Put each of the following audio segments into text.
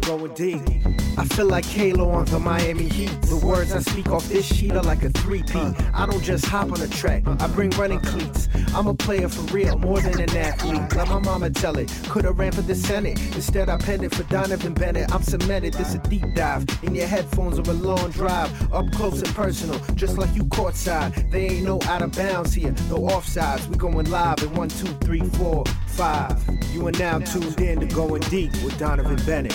going deep. I feel like Halo on the Miami Heat. The words I speak off this sheet are like a 3-P. I don't just hop on a track, I bring running cleats. I'm a player for real, more than an athlete. Let my mama tell it, could've ran for the Senate. Instead I penned it for Donovan Bennett. I'm cemented, this a deep dive. In your headphones or a long drive. Up close and personal, just like you courtside. They ain't no out of bounds here, no offsides. We going live in 1, 2, 3, 4, 5. You are now tuned in to Going Deep with Donovan Bennett.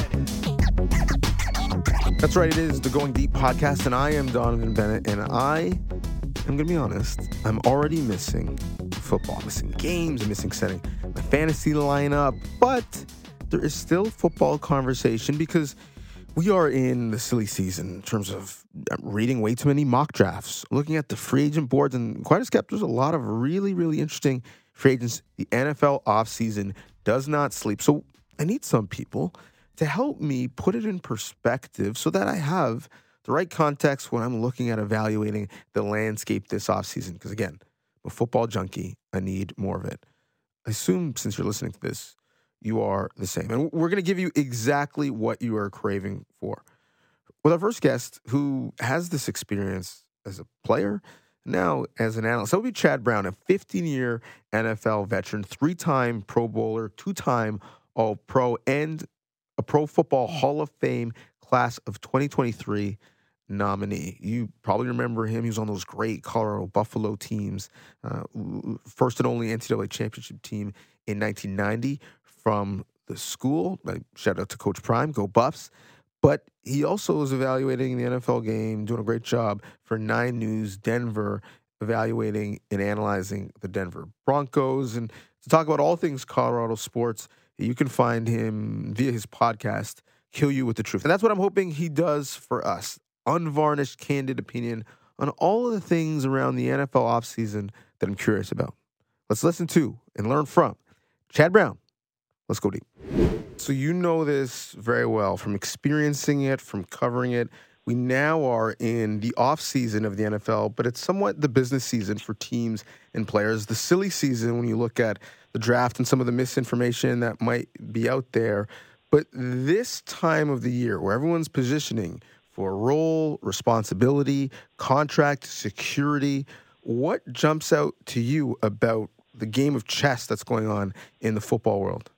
That's right, it is the Going Deep podcast, and I am Donovan Bennett, and I am going to be honest, I'm already missing football, missing games, missing setting my fantasy lineup, but there is still football conversation because we are in the silly season in terms of reading way too many mock drafts, looking at the free agent boards, and quite a skeptic, there's a lot of really, really interesting free agents. The NFL offseason does not sleep, so I need some people to help me put it in perspective so that I have the right context when I'm looking at evaluating the landscape this offseason. Because again, I'm a football junkie. I need more of it. I assume since you're listening to this, you are the same. And we're going to give you exactly what you are craving for. With our first guest, who has this experience as a player, now as an analyst, that would be Chad Brown, a 15-year NFL veteran, 3-time Pro Bowler, 2-time All-Pro, and a Pro Football Hall of Fame class of 2023 nominee. You probably remember him. He was on those great Colorado Buffalo teams, first and only NCAA championship team in 1990 from the school. Shout out to Coach Prime, go Buffs. But he also was evaluating the NFL game, doing a great job for 9 News Denver, evaluating and analyzing the Denver Broncos. And to talk about all things Colorado sports, you can find him via his podcast, Kill You with the Truth. And that's what I'm hoping he does for us. Unvarnished, candid opinion on all of the things around the NFL offseason that I'm curious about. Let's listen to and learn from Chad Brown. Let's go deep. So you know this very well from experiencing it, from covering it. We now are in the offseason of the NFL, but it's somewhat the business season for teams and players. The silly season when you look at the draft and some of the misinformation that might be out there. But this time of the year where everyone's positioning for role, responsibility, contract, security, what jumps out to you about the game of chess that's going on in the football world?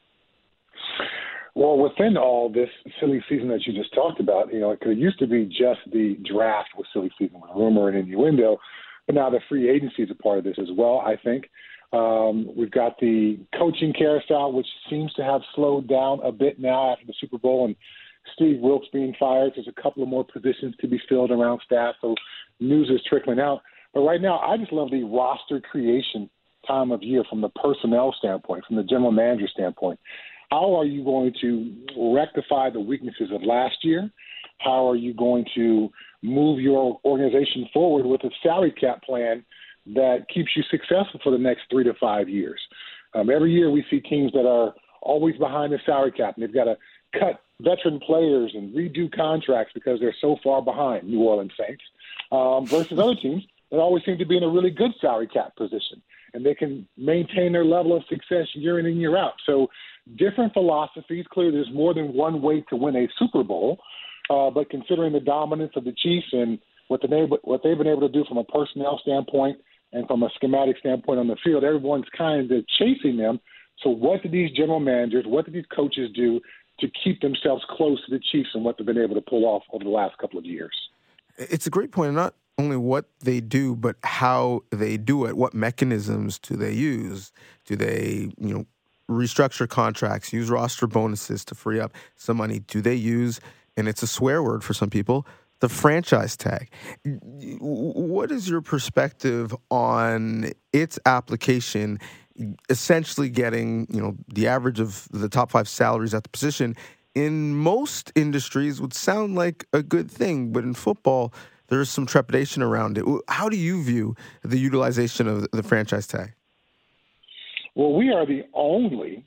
Well, within all this silly season that you just talked about, it used to be just the draft was silly season with rumor and innuendo, but now the free agency is a part of this as well, I think. We've got the coaching carousel, which seems to have slowed down a bit now after the Super Bowl and Steve Wilkes being fired. There's a couple of more positions to be filled around staff, so news is trickling out. But right now, I just love the roster creation time of year from the personnel standpoint, from the general manager standpoint. How are you going to rectify the weaknesses of last year? How are you going to move your organization forward with a salary cap plan that keeps you successful for the next 3 to 5 years? Every year we see teams that are always behind the salary cap, and they've got to cut veteran players and redo contracts because they're so far behind, New Orleans Saints, versus other teams that always seem to be in a really good salary cap position, and they can maintain their level of success year in and year out. So different philosophies. Clearly, there's more than one way to win a Super Bowl, but considering the dominance of the Chiefs and what they've been able to do from a personnel standpoint and from a schematic standpoint on the field, everyone's kind of chasing them. So what do these general managers, what do these coaches do to keep themselves close to the Chiefs and what they've been able to pull off over the last couple of years? It's a great point. Not only what they do, but how they do it. What mechanisms do they use? Do they, restructure contracts, use roster bonuses to free up some money? Do they use, and it's a swear word for some people, the franchise tag? What is your perspective on its application, essentially getting, the average of the top 5 salaries at the position? In most industries would sound like a good thing, but in football, there's some trepidation around it. How do you view the utilization of the franchise tag? Well, we are the only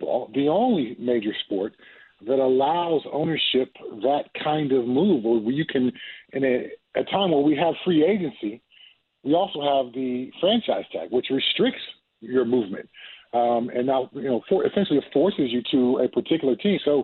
major sport that allows ownership that kind of move, where you can, in a time where we have free agency, we also have the franchise tag, which restricts your movement. And now, essentially it forces you to a particular team. So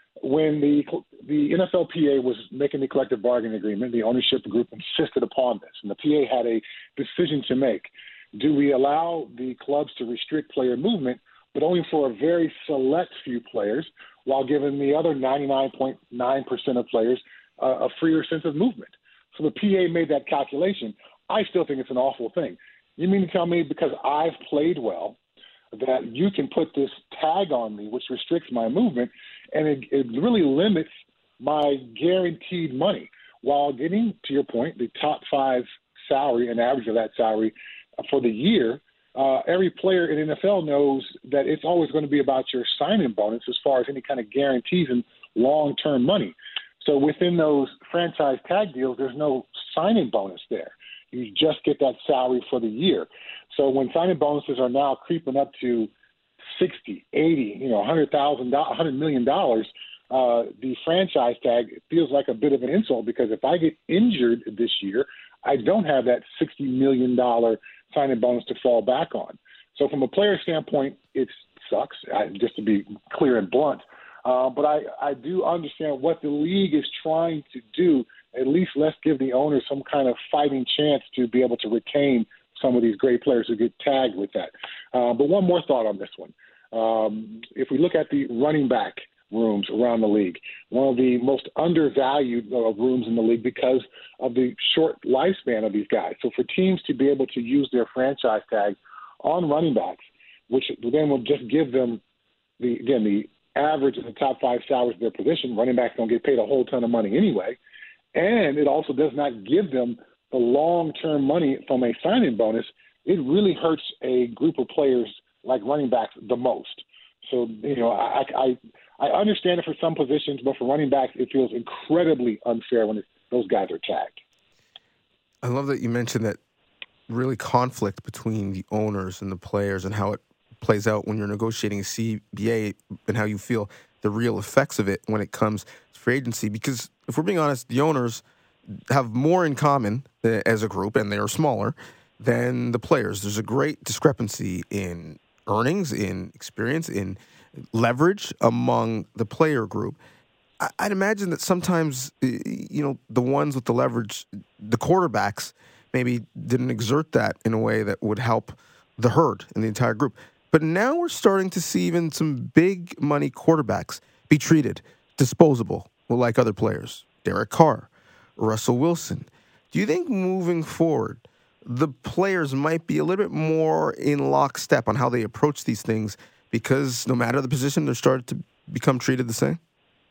when the NFLPA was making the collective bargaining agreement, the ownership group insisted upon this, and the PA had a decision to make. Do we allow the clubs to restrict player movement, but only for a very select few players, while giving the other 99.9% of players a freer sense of movement? So the PA made that calculation. I still think it's an awful thing. You mean to tell me because I've played well that you can put this tag on me, which restricts my movement, and it really limits my guaranteed money, while getting, to your point, the top 5 salary and average of that salary for the year. Every player in NFL knows that it's always going to be about your signing bonus as far as any kind of guarantees and long-term money. So within those franchise tag deals, there's no signing bonus there. You just get that salary for the year. So when signing bonuses are now creeping up to $60, $80, $100 million, the franchise tag feels like a bit of an insult, because if I get injured this year, I don't have that $60 million signing bonus to fall back on. So from a player standpoint, it sucks, just to be clear and blunt. But I do understand what the league is trying to do. At least let's give the owners some kind of fighting chance to be able to retain some of these great players who get tagged with that. But one more thought on this one. If we look at the running back rooms around the league, one of the most undervalued rooms in the league because of the short lifespan of these guys. So for teams to be able to use their franchise tag on running backs, which then will just give them the average of the top 5 salaries of their position. Running backs don't get paid a whole ton of money anyway. And it also does not give them the long-term money from a signing bonus. It really hurts a group of players like running backs the most. So, I understand it for some positions, but for running backs, it feels incredibly unfair when those guys are tagged. I love that you mentioned that really conflict between the owners and the players and how it plays out when you're negotiating a CBA and how you feel the real effects of it when it comes to free agency. Because if we're being honest, the owners have more in common as a group, and they are smaller, than the players. There's a great discrepancy in earnings, in experience, in leverage among the player group. I'd imagine that sometimes, the ones with the leverage, the quarterbacks, maybe didn't exert that in a way that would help the herd in the entire group. But now we're starting to see even some big money quarterbacks be treated disposable, like other players. Derek Carr, Russell Wilson. Do you think moving forward, the players might be a little bit more in lockstep on how they approach these things, because no matter the position, they're starting to become treated the same?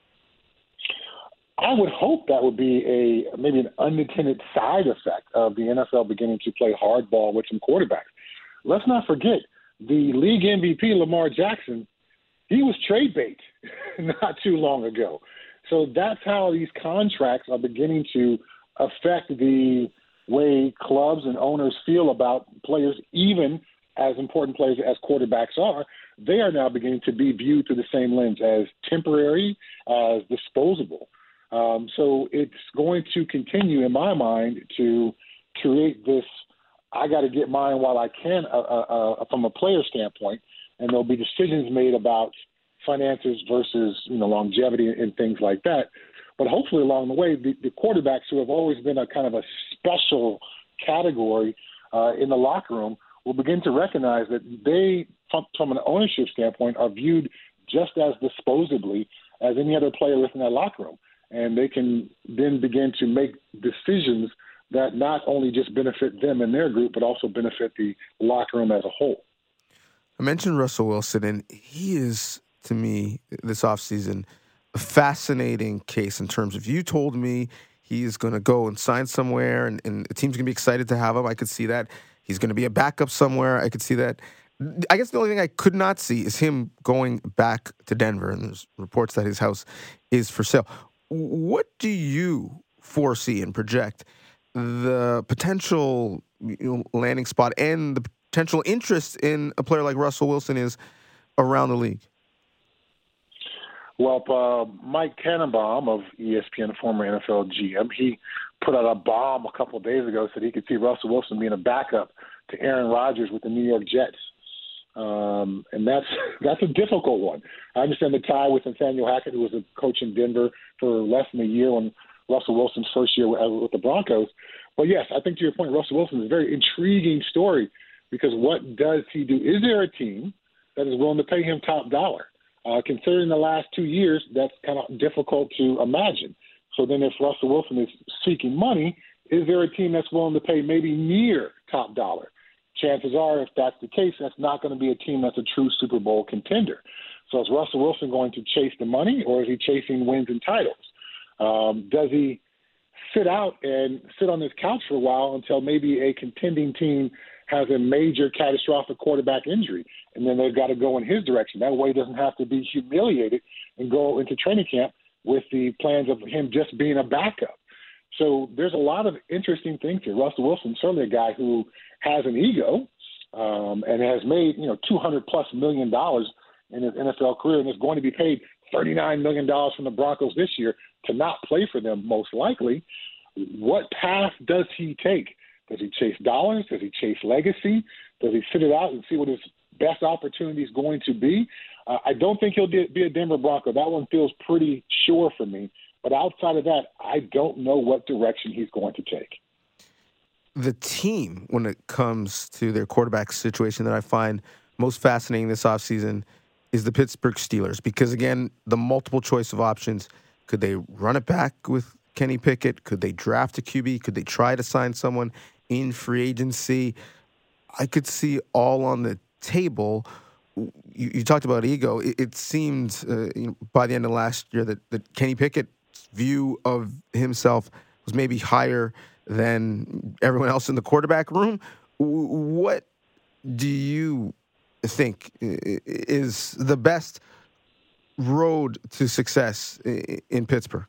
I would hope that would be maybe an unintended side effect of the NFL beginning to play hardball with some quarterbacks. Let's not forget, the league MVP, Lamar Jackson, he was trade bait not too long ago. So that's how these contracts are beginning to affect the way clubs and owners feel about players, even as important players as quarterbacks are. They are now beginning to be viewed through the same lens as temporary, as disposable. So it's going to continue, in my mind, to create this, I got to get mine while I can from a player standpoint, and there'll be decisions made about finances versus longevity and things like that. But hopefully along the way, the quarterbacks, who have always been a kind of a special category in the locker room, will begin to recognize that they, from an ownership standpoint, are viewed just as disposably as any other player within that locker room. And they can then begin to make decisions that not only just benefit them and their group, but also benefit the locker room as a whole. I mentioned Russell Wilson, and he is, to me, this offseason, a fascinating case in terms of, you told me he is going to go and sign somewhere, and the team's going to be excited to have him. I could see that. He's going to be a backup somewhere. I could see that. I guess the only thing I could not see is him going back to Denver, and there's reports that his house is for sale. What do you foresee and project the potential landing spot and the potential interest in a player like Russell Wilson is around the league? Well, Mike Tannenbaum of ESPN, former NFL GM, he put out a bomb a couple of days ago, said he could see Russell Wilson being a backup to Aaron Rodgers with the New York Jets. And that's a difficult one. I understand the tie with Nathaniel Hackett, who was a coach in Denver for less than a year when Russell Wilson's first year with the Broncos. But yes, I think to your point, Russell Wilson is a very intriguing story because what does he do? Is there a team that is willing to pay him top dollar? Considering the last 2 years, that's kind of difficult to imagine. So then if Russell Wilson is seeking money, is there a team that's willing to pay maybe near top dollar? Chances are, if that's the case, that's not going to be a team that's a true Super Bowl contender. So is Russell Wilson going to chase the money, or is he chasing wins and titles? Does he sit out and sit on his couch for a while until maybe a contending team has a major catastrophic quarterback injury, and then they've got to go in his direction? That way he doesn't have to be humiliated and go into training camp with the plans of him just being a backup. So there's a lot of interesting things here. Russell Wilson, certainly a guy who has an ego and has made $200+ million in his NFL career, and is going to be paid $39 million from the Broncos this year to not play for them, most likely. What path does he take? Does he chase dollars? Does he chase legacy? Does he sit it out and see what his best opportunity is going to be? I don't think he'll be a Denver Bronco. That one feels pretty sure for me. But outside of that, I don't know what direction he's going to take. The team, when it comes to their quarterback situation, that I find most fascinating this offseason is the Pittsburgh Steelers. Because, again, the multiple choice of options. Could they run it back with Kenny Pickett? Could they draft a QB? Could they try to sign someone in free agency? I could see all on the table. You talked about ego. It seemed by the end of last year that Kenny Pickett's view of himself was maybe higher than everyone else in the quarterback room. What do you think is the best road to success in Pittsburgh?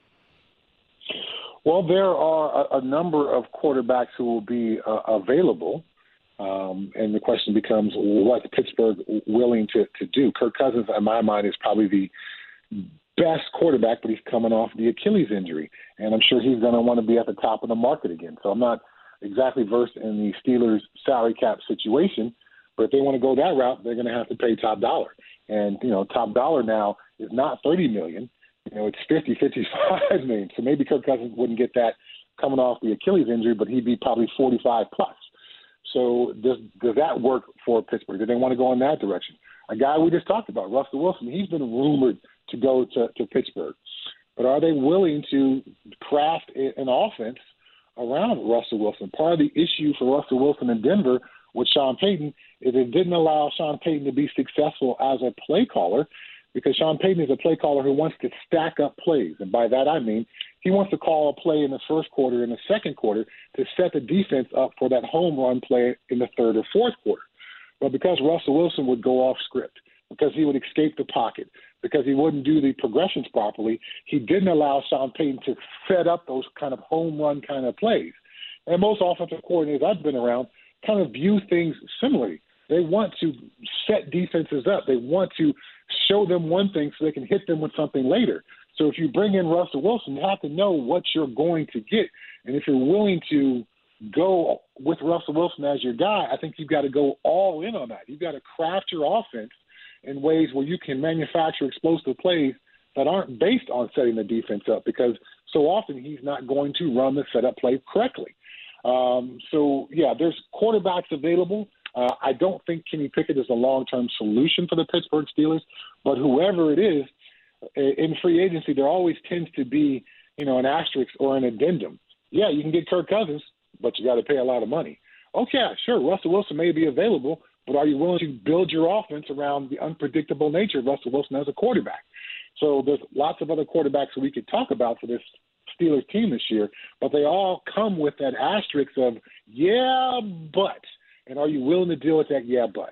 Well, there are a number of quarterbacks who will be available. And the question becomes, what Pittsburgh willing to do? Kirk Cousins, in my mind, is probably the best quarterback, but he's coming off the Achilles injury. And I'm sure he's going to want to be at the top of the market again. So I'm not exactly versed in the Steelers' salary cap situation, but if they want to go that route, they're going to have to pay top dollar. And, top dollar now is not $30 million. It's $50, $55 million. So maybe Kirk Cousins wouldn't get that coming off the Achilles injury, but he'd be probably 45 plus. So does that work for Pittsburgh? Do they want to go in that direction? A guy we just talked about, Russell Wilson, he's been rumored to go to Pittsburgh. But are they willing to craft an offense around Russell Wilson? Part of the issue for Russell Wilson in Denver with Sean Payton is it didn't allow Sean Payton to be successful as a play caller, because Sean Payton is a play caller who wants to stack up plays. And by that I mean he wants to call a play in the first quarter and the second quarter to set the defense up for that home run play in the third or fourth quarter. But because Russell Wilson would go off script, because he would escape the pocket, because he wouldn't do the progressions properly, he didn't allow Sean Payton to set up those kind of home run kind of plays. And most offensive coordinators I've been around kind of view things similarly. They want to set defenses up. They want to show them one thing so they can hit them with something later. So if you bring in Russell Wilson, you have to know what you're going to get. And if you're willing to go with Russell Wilson as your guy, I think you've got to go all in on that. You've got to craft your offense in ways where you can manufacture explosive plays that aren't based on setting the defense up, because so often he's not going to run the setup play correctly. There's quarterbacks available. I don't think Kenny Pickett is a long-term solution for the Pittsburgh Steelers, but whoever it is, in free agency, there always tends to be, an asterisk or an addendum. Yeah, you can get Kirk Cousins, but you got to pay a lot of money. Okay, sure, Russell Wilson may be available, but are you willing to build your offense around the unpredictable nature of Russell Wilson as a quarterback? So there's lots of other quarterbacks that we could talk about for this Steelers team this year, but they all come with that asterisk of, yeah, but. And are you willing to deal with that? Yeah, but.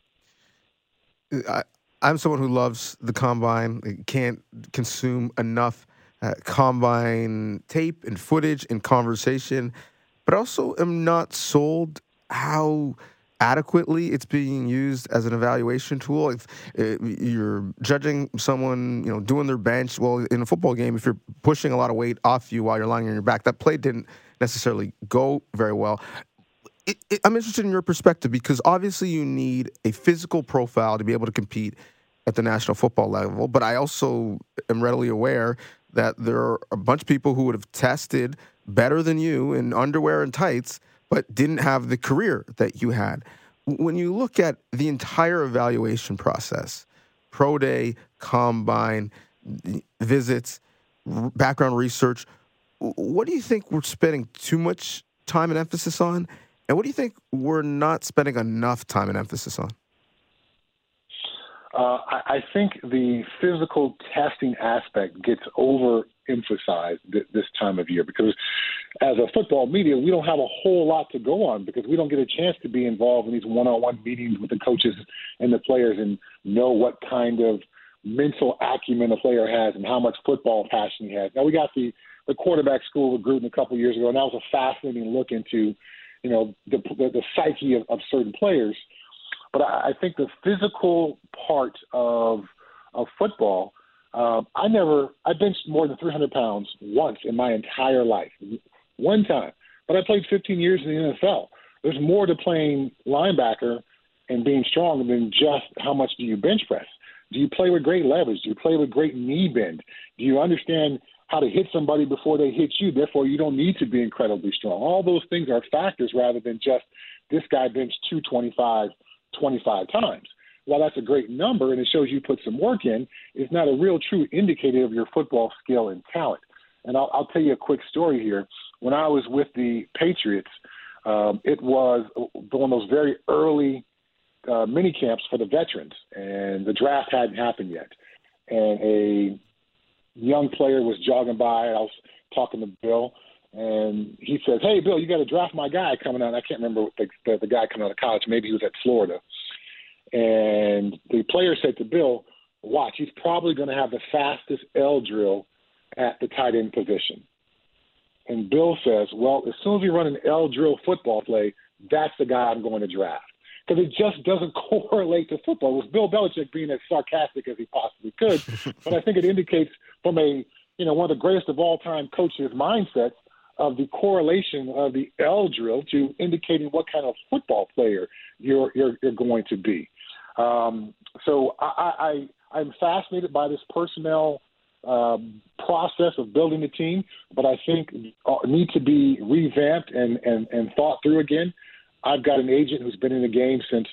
I'm someone who loves the combine. Can't consume enough combine tape and footage and conversation, but also am not sold how adequately it's being used as an evaluation tool. If you're judging someone, doing their bench, well, in a football game, if you're pushing a lot of weight off you while you're lying on your back, that play didn't necessarily go very well. I'm interested in your perspective because obviously you need a physical profile to be able to compete at the National Football level. But I also am readily aware that there are a bunch of people who would have tested better than you in underwear and tights, but didn't have the career that you had. When you look at the entire evaluation process, pro day, combine, visits, background research, what do you think we're spending too much time and emphasis on? And what do you think we're not spending enough time and emphasis on? I think the physical testing aspect gets overemphasized this time of year because as a football media, we don't have a whole lot to go on because we don't get a chance to be involved in these one-on-one meetings with the coaches and the players and know what kind of mental acumen a player has and how much football passion he has. Now, we got the quarterback school with Gruden a couple of years ago, and that was a fascinating look into, the psyche of certain players. But I think the physical part of football, I benched more than 300 pounds once in my entire life, one time. But I played 15 years in the NFL. There's more to playing linebacker and being strong than just how much do you bench press. Do you play with great leverage? Do you play with great knee bend? Do you understand how to hit somebody before they hit you? Therefore, you don't need to be incredibly strong. All those things are factors rather than just this guy benched 225 25 times. While that's a great number and it shows you put some work in, it's not a real true indicator of your football skill and talent. And I'll tell you a quick story here. When I was with the Patriots, it was one of those very early mini camps for the veterans, and the draft hadn't happened yet. And a young player was jogging by, and I was talking to Bill, and he says, "Hey, Bill, you got to draft my guy coming out." I can't remember the guy coming out of college. Maybe he was at Florida. And the player said to Bill, "Watch, he's probably going to have the fastest L drill at the tight end position." And Bill says, "Well, as soon as we run an L drill football play, that's the guy I'm going to draft." Because it just doesn't correlate to football. It was Bill Belichick being as sarcastic as he possibly could. But I think it indicates from one of the greatest of all time coaches' mindsets of the correlation of the L drill to indicating what kind of football player you're going to be. So I'm fascinated by this personnel process of building a team, but I think need to be revamped and thought through again. I've got an agent who's been in the game since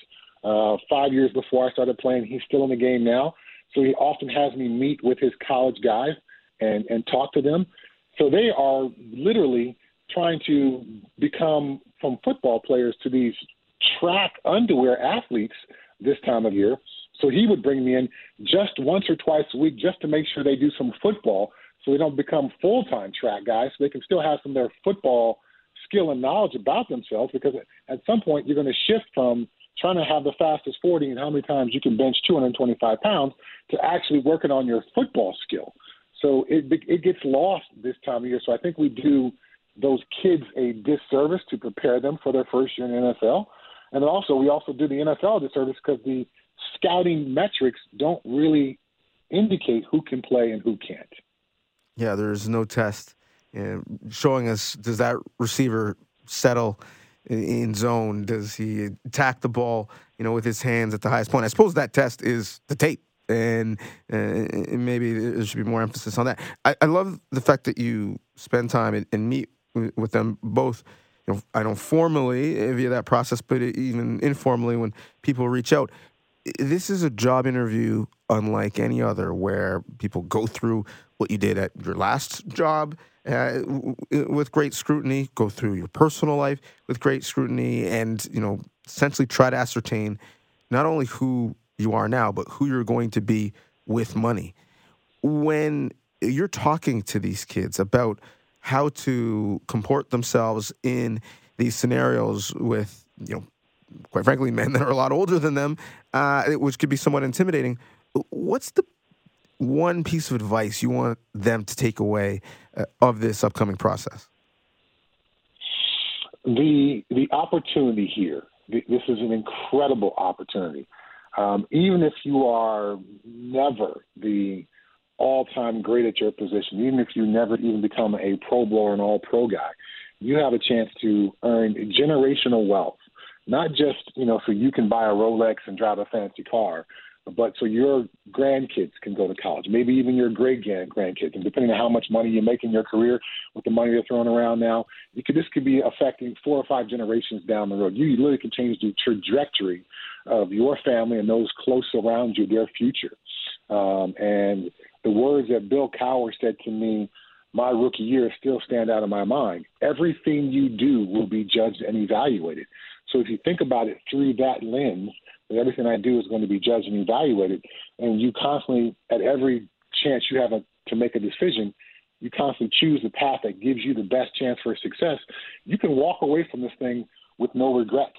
5 years before I started playing. He's still in the game now. So he often has me meet with his college guys and talk to them. So they are literally trying to become from football players to these track underwear athletes this time of year. So he would bring me in just once or twice a week just to make sure they do some football so they don't become full-time track guys, so they can still have some of their football skill and knowledge about themselves, because at some point you're going to shift from trying to have the fastest 40 and how many times you can bench 225 pounds to actually working on your football skill. So it gets lost this time of year. So I think we do those kids a disservice to prepare them for their first year in the NFL. And also we also do the NFL a disservice because the scouting metrics don't really indicate who can play and who can't. Yeah, there's no test showing us, does that receiver settle in zone? Does he attack the ball, with his hands at the highest point? I suppose that test is the tape, and maybe there should be more emphasis on that. I love the fact that you spend time and meet with them both, I know formally via that process, but even informally when people reach out. This is a job interview unlike any other, where people go through what you did at your last job with great scrutiny, go through your personal life with great scrutiny, and essentially try to ascertain not only who you are now, but who you're going to be with money. When you're talking to these kids about how to comport themselves in these scenarios with, quite frankly, men that are a lot older than them, which could be somewhat intimidating, what's the one piece of advice you want them to take away of this upcoming process? The opportunity here, this is an incredible opportunity. Even if you are never the all-time great at your position, even if you never even become a Pro Bowler or an All-Pro guy, you have a chance to earn generational wealth, not just, so you can buy a Rolex and drive a fancy car, but so your grandkids can go to college, maybe even your great-grandkids. And depending on how much money you make in your career with the money they're throwing around now, this could be affecting 4 or 5 generations down the road. You literally can change the trajectory of your family and those close around you, their future. And the words that Bill Cowher said to me my rookie year still stand out in my mind. Everything you do will be judged and evaluated. So if you think about it through that lens, that everything I do is going to be judged and evaluated, and you constantly, at every chance you have to make a decision, you constantly choose the path that gives you the best chance for success, you can walk away from this thing with no regrets.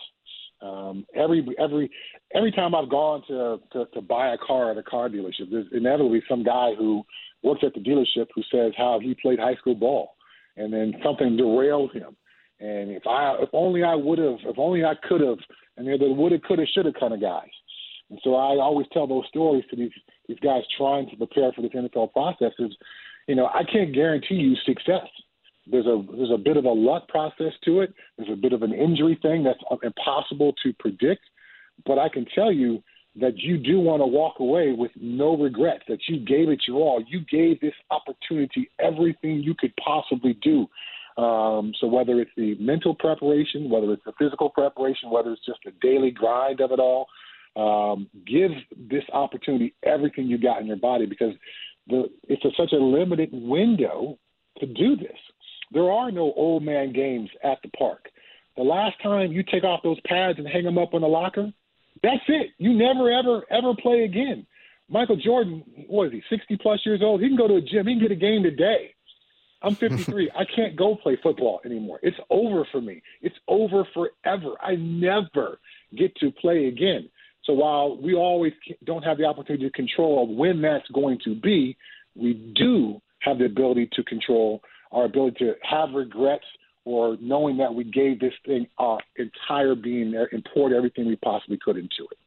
Every time I've gone to buy a car at a car dealership, there's inevitably some guy who works at the dealership who says how he played high school ball, and then something derailed him. And if only I could have, and they're the woulda, coulda, shoulda kind of guys. And so I always tell those stories to these guys trying to prepare for this NFL process. I can't guarantee you success. There's a bit of a luck process to it. There's a bit of an injury thing that's impossible to predict. But I can tell you that you do want to walk away with no regrets, that you gave it your all. You gave this opportunity everything you could possibly do. So whether it's the mental preparation, whether it's the physical preparation, whether it's just the daily grind of it all, give this opportunity everything you got in your body, because it's such a limited window to do this. There are no old man games at the park. The last time you take off those pads and hang them up in the locker, that's it. You never, ever, ever play again. Michael Jordan, what is he, 60-plus years old? He can go to a gym. He can get a game today. I'm 53. I can't go play football anymore. It's over for me. It's over forever. I never get to play again. So while we always don't have the opportunity to control when that's going to be, we do have the ability to control our ability to have regrets, or knowing that we gave this thing our entire being there and poured everything we possibly could into it.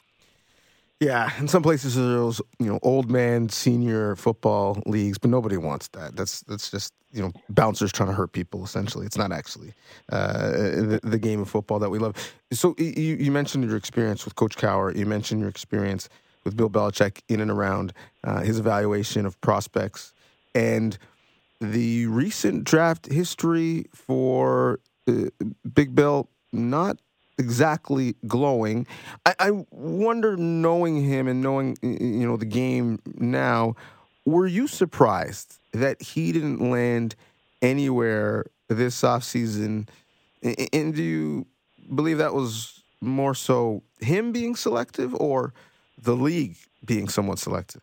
Yeah, in some places there's those, old man senior football leagues, but nobody wants that. That's just, bouncers trying to hurt people, essentially. It's not actually the game of football that we love. So you mentioned your experience with Coach Cowher. You mentioned your experience with Bill Belichick in and around his evaluation of prospects, and the recent draft history for Big Bill, not exactly glowing. I wonder, knowing him and knowing the game now, were you surprised that he didn't land anywhere this offseason? And do you believe that was more so him being selective or the league being somewhat selective?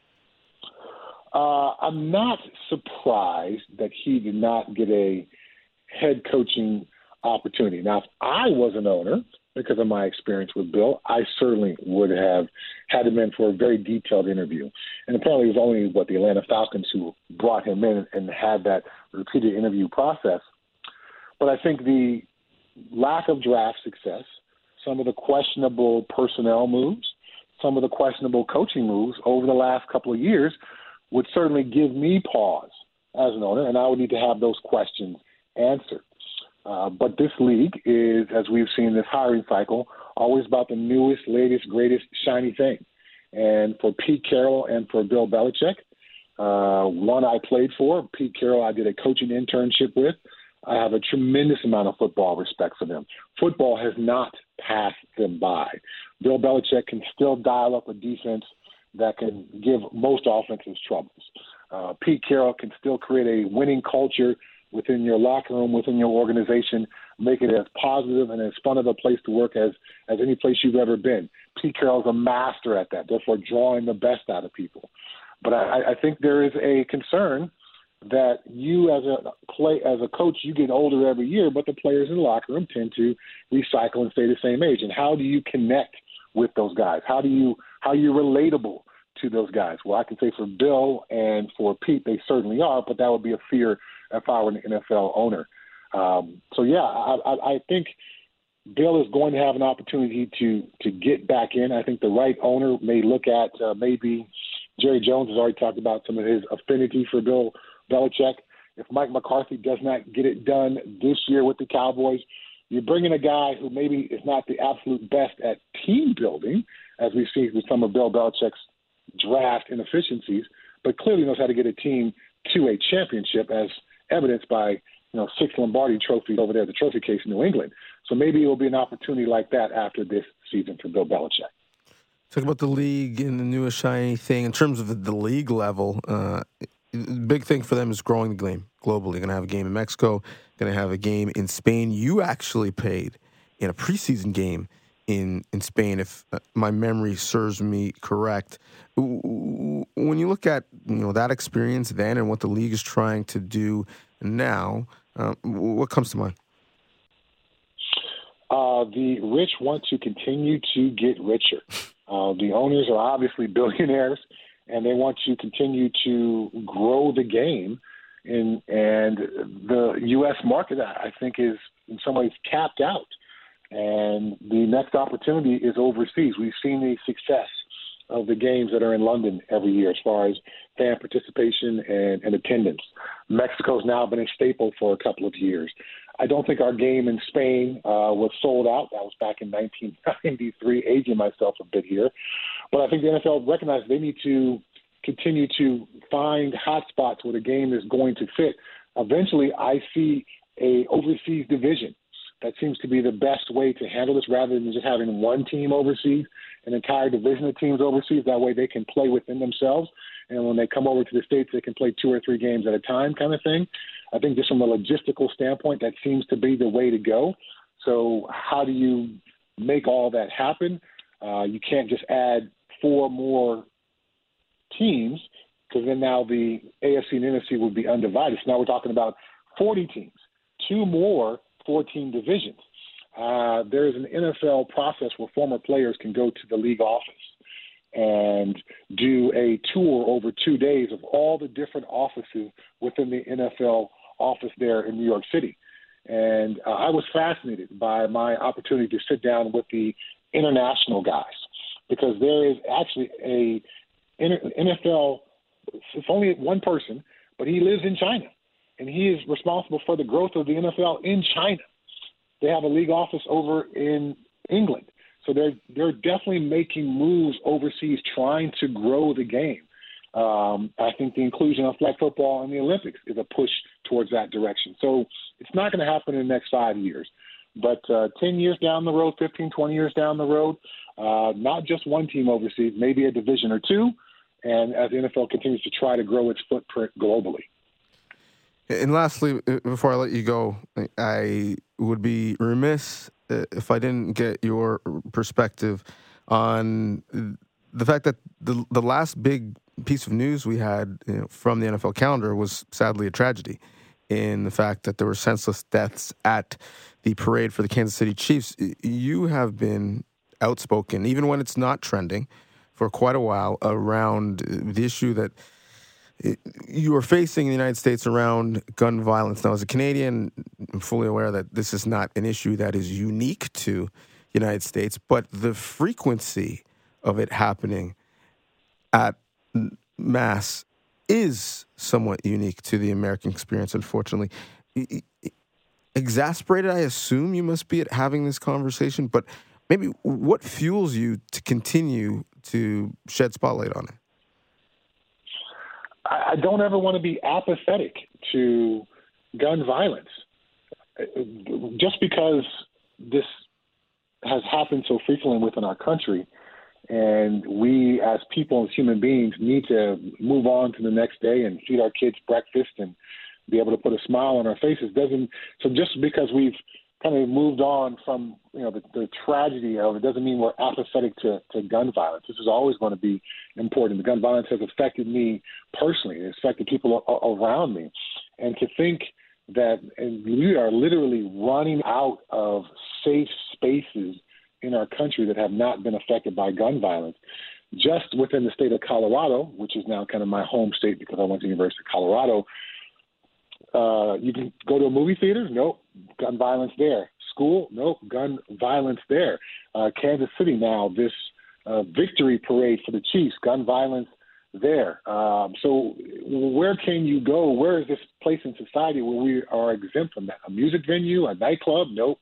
I'm not surprised that he did not get a head coaching opportunity. Now, if I was an owner, because of my experience with Bill, I certainly would have had him in for a very detailed interview. And apparently it was only, the Atlanta Falcons who brought him in and had that repeated interview process. But I think the lack of draft success, some of the questionable personnel moves, some of the questionable coaching moves over the last couple of years would certainly give me pause as an owner, and I would need to have those questions answered. But this league is, as we've seen this hiring cycle, always about the newest, latest, greatest, shiny thing. And for Pete Carroll and for Bill Belichick, one I played for, Pete Carroll I did a coaching internship with. I have a tremendous amount of football respect for them. Football has not passed them by. Bill Belichick can still dial up a defense that can give most offenses troubles. Pete Carroll can still create a winning culture within your locker room, within your organization, make it as positive and as fun of a place to work as any place you've ever been. Pete Carroll's a master at that, therefore drawing the best out of people. But I think there is a concern that you as a coach, you get older every year, but the players in the locker room tend to recycle and stay the same age. And how do you connect with those guys? How are you relatable to those guys? Well, I can say for Bill and for Pete, they certainly are, but that would be a fear if I were an NFL owner. I think Bill is going to have an opportunity to get back in. I think the right owner may look at maybe Jerry Jones has already talked about some of his affinity for Bill Belichick, if Mike McCarthy does not get it done this year with the Cowboys, you're bringing a guy who maybe is not the absolute best at team building, as we've seen with some of Bill Belichick's draft inefficiencies, but clearly knows how to get a team to a championship, as evidenced by 6 Lombardi trophies over there at the trophy case in New England. So maybe it will be an opportunity like that after this season for Bill Belichick. Talk about the league and the newest shiny thing. In terms of the league level, big thing for them is growing the game globally. Going to have a game in Mexico, going to have a game in Spain. You actually played in a preseason game in Spain, if my memory serves me correct. When you look at that experience then and what the league is trying to do now, what comes to mind? The rich want to continue to get richer. The owners are obviously billionaires, and they want to continue to grow the game. And the U.S. market, I think, is in some ways capped out. And the next opportunity is overseas. We've seen the success of the games that are in London every year as far as fan participation and attendance. Mexico's now been a staple for a couple of years. I don't think our game in Spain was sold out. That was back in 1993, aging myself a bit here. But I think the NFL recognized they need to continue to find hotspots where the game is going to fit. Eventually, I see a overseas division. That seems to be the best way to handle this, rather than just having one team overseas, an entire division of teams overseas. That way they can play within themselves. And when they come over to the States, they can play 2 or 3 games at a time kind of thing. I think just from a logistical standpoint, that seems to be the way to go. So how do you make all that happen? You can't just add 4 more teams, because then now the AFC and NFC would be undivided. So now we're talking about 40 teams, 2 more 14 divisions. There is an NFL process where former players can go to the league office and do a tour over 2 days of all the different offices within the NFL office there in New York City. And I was fascinated by my opportunity to sit down with the international guys, because there is actually a NFL, it's only one person, but he lives in China, and he is responsible for the growth of the NFL in China. They have a league office over in England. So they're definitely making moves overseas, trying to grow the game. I think the inclusion of flag football in the Olympics is a push towards that direction. So it's not going to happen in the next 5 years. But 10 years down the road, 15, 20 years down the road, not just one team overseas, maybe a division or 2, and as the NFL continues to try to grow its footprint globally. And lastly, before I let you go, I would be remiss if I didn't get your perspective on the fact that the last big piece of news we had from the NFL calendar was sadly a tragedy, in the fact that there were senseless deaths at the parade for the Kansas City Chiefs. You have been outspoken, even when it's not trending, for quite a while around the issue that you are facing in the United States around gun violence. Now, as a Canadian, I'm fully aware that this is not an issue that is unique to the United States, but the frequency of it happening at mass is somewhat unique to the American experience, unfortunately. Exasperated, I assume you must be at having this conversation, but maybe what fuels you to continue to shed spotlight on it? I don't ever want to be apathetic to gun violence. Just because this has happened so frequently within our country, and we as people, as human beings, need to move on to the next day and feed our kids breakfast and be able to put a smile on our faces, so just because we've kind of moved on from the tragedy of it doesn't mean we're apathetic to gun violence. This is always going to be important. The gun violence has affected me personally. It's affected people around me. And to think that we are literally running out of safe spaces in our country that have not been affected by gun violence. Just within the state of Colorado, which is now kind of my home state because I went to the University of Colorado, you can go to a movie theater? Nope, gun violence there. School? Nope, gun violence there. Kansas City now, this victory parade for the Chiefs, gun violence there. So where can you go? Where is this place in society where we are exempt from that? A music venue, a nightclub? Nope.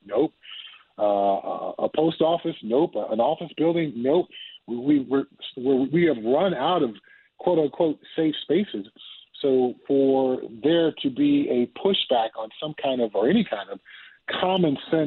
A post office? Nope. An office building? Nope. We have run out of quote unquote safe spaces. So for there to be a pushback on some kind of or any kind of common sense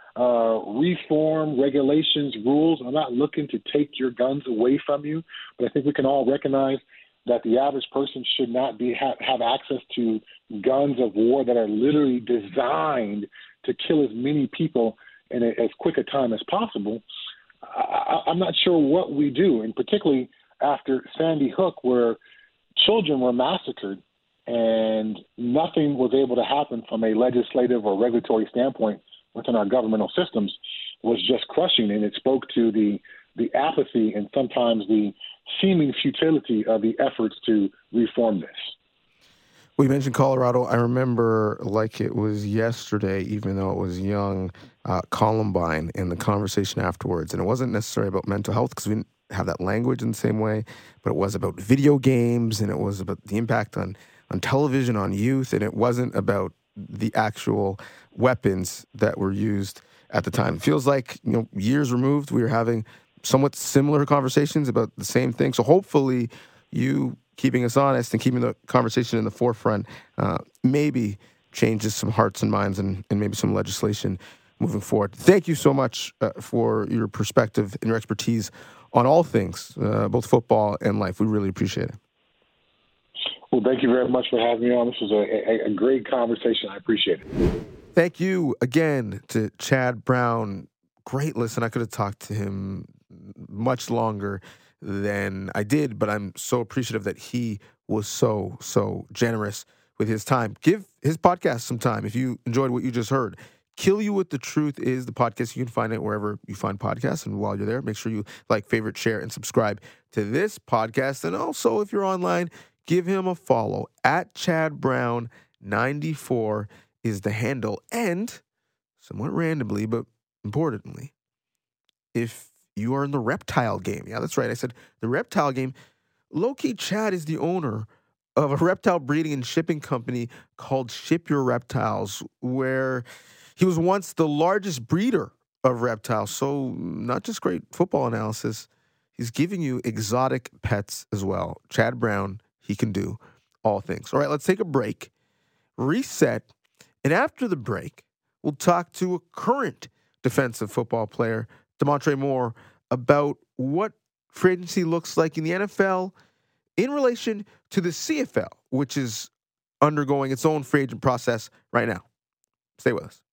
reform, regulations, rules. I'm not looking to take your guns away from you, but I think we can all recognize that the average person should not have access to guns of war that are literally designed to kill as many people in as quick a time as possible. I'm not sure what we do, and particularly after Sandy Hook, where children were massacred and nothing was able to happen from a legislative or regulatory standpoint within our governmental systems, was just crushing, and it spoke to the apathy and sometimes the seeming futility of the efforts to reform this. Well, you mentioned Colorado. I remember like it was yesterday, even though it was young, Columbine and the conversation afterwards. And it wasn't necessarily about mental health because we didn't have that language in the same way, but it was about video games and it was about the impact on television, on youth, and it wasn't about the actual weapons that were used at the time. It feels like, years removed, we were having somewhat similar conversations about the same thing. So hopefully you keeping us honest and keeping the conversation in the forefront maybe changes some hearts and minds and maybe some legislation moving forward. Thank you so much for your perspective and your expertise on all things, both football and life. We really appreciate it. Well, thank you very much for having me on. This was a great conversation. I appreciate it. Thank you again to Chad Brown. Great listen. I could have talked to him much longer than I did, but I'm so appreciative that he was so generous with his time. Give his podcast some time if you enjoyed what you just heard. Kill You With the Truth is the podcast. You can find it wherever you find podcasts. And while you're there, make sure you like, favorite, share, and subscribe to this podcast. And also, if you're online, give him a follow. At Chad Brown 94 is the handle. And somewhat randomly, but importantly, if you are in the reptile game, yeah, that's right, I said the reptile game, low-key Chad is the owner of a reptile breeding and shipping company called Ship Your Reptiles, where he was once the largest breeder of reptiles. So not just great football analysis, he's giving you exotic pets as well. Chad Brown, he can do all things. All right, let's take a break, reset, and after the break, we'll talk to a current defensive football player, Damontre Moore, about what free agency looks like in the NFL in relation to the CFL, which is undergoing its own free agent process right now. Stay with us.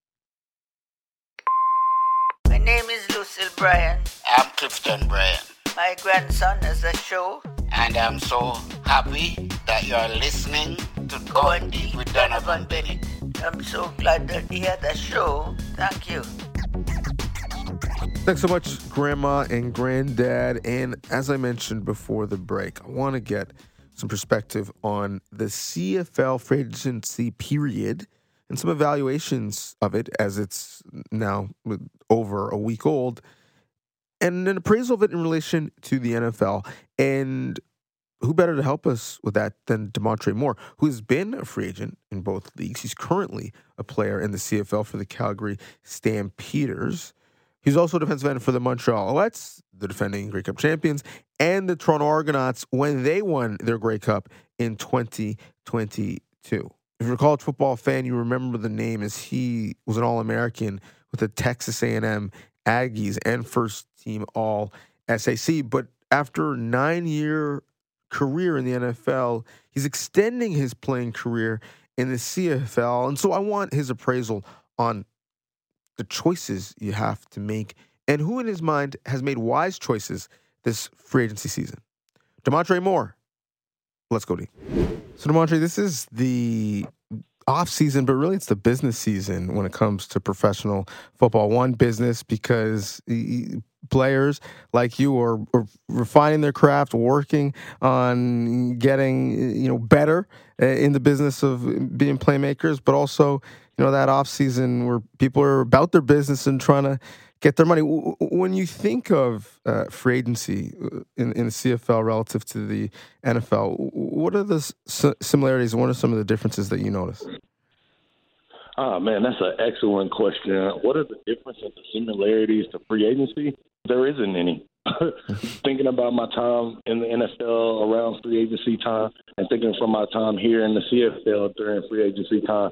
My name is Lucille Bryan. I'm Clifton Bryan. My grandson has a show. And I'm so happy that you're listening to Going Deep with Donovan Bennett. I'm so glad that he had a show. Thank you. Thanks so much, Grandma and Granddad. And as I mentioned before the break, I want to get some perspective on the CFL free agency period and some evaluations of it as it's now over a week old, and an appraisal of it in relation to the NFL. And who better to help us with that than Damontre Moore, who has been a free agent in both leagues. He's currently a player in the CFL for the Calgary Stampeders. He's also a defensive end for the Montreal Alouettes, the defending Grey Cup champions, and the Toronto Argonauts when they won their Grey Cup in 2022. If you're a college football fan, you remember the name as he was an All-American with the Texas A&M Aggies and first-team All-SAC. But after a 9-year career in the NFL, he's extending his playing career in the CFL. And so I want his appraisal on the choices you have to make and who in his mind has made wise choices this free agency season. Damontre Moore, let's go deep. So Damontre, this is the off season, but really it's the business season when it comes to professional football. One, business, because players like you are refining their craft, working on getting better in the business of being playmakers, but also that off season where people are about their business and trying to get their money. When you think of free agency in the CFL relative to the NFL, what are the similarities and what are some of the differences that you notice? Oh, man, that's an excellent question. What are the differences and the similarities to free agency? There isn't any. Thinking about my time in the NFL around free agency time and thinking from my time here in the CFL during free agency time,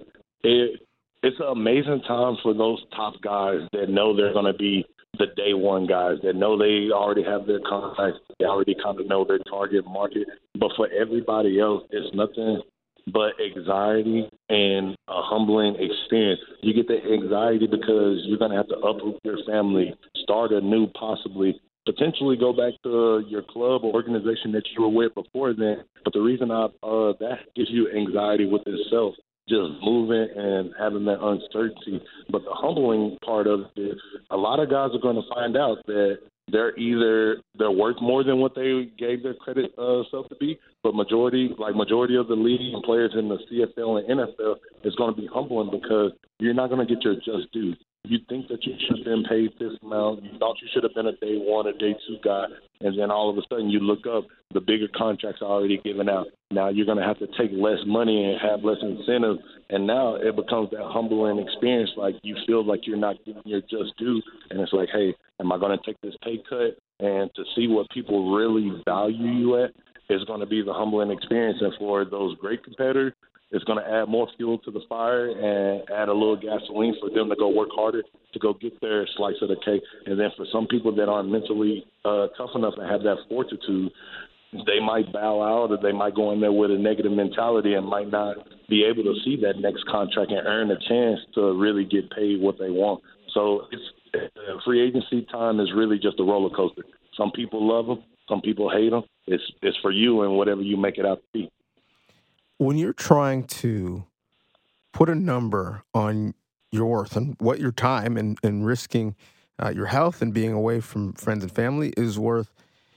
it's an amazing time for those top guys that know they're going to be the day one guys, that know they already have their contacts, they already kind of know their target market. But for everybody else, it's nothing but anxiety and a humbling experience. You get the anxiety because you're going to have to uproot your family, start anew possibly, potentially go back to your club or organization that you were with before then. But the reason that gives you anxiety with itself, just moving and having that uncertainty. But the humbling part of it is a lot of guys are going to find out that they're worth more than what they gave their credit self to be, but majority of the league and players in the CFL and NFL is going to be humbling because you're not going to get your just due. You think that you should have been paid this amount. You thought you should have been a day one or day two guy, and then all of a sudden you look up, the bigger contracts are already given out. Now you're going to have to take less money and have less incentive, and now it becomes that humbling experience. Like you feel like you're not getting your just due, and it's like, hey, am I going to take this pay cut? And to see what people really value you at is going to be the humbling experience. And for those great competitors, it's going to add more fuel to the fire and add a little gasoline for them to go work harder to go get their slice of the cake. And then for some people that aren't mentally tough enough and have that fortitude, they might bow out or they might go in there with a negative mentality and might not be able to see that next contract and earn a chance to really get paid what they want. So free agency time is really just a roller coaster. Some people love them. Some people hate them. It's for you and whatever you make it out to be. When you're trying to put a number on your worth and what your time and risking your health and being away from friends and family is worth,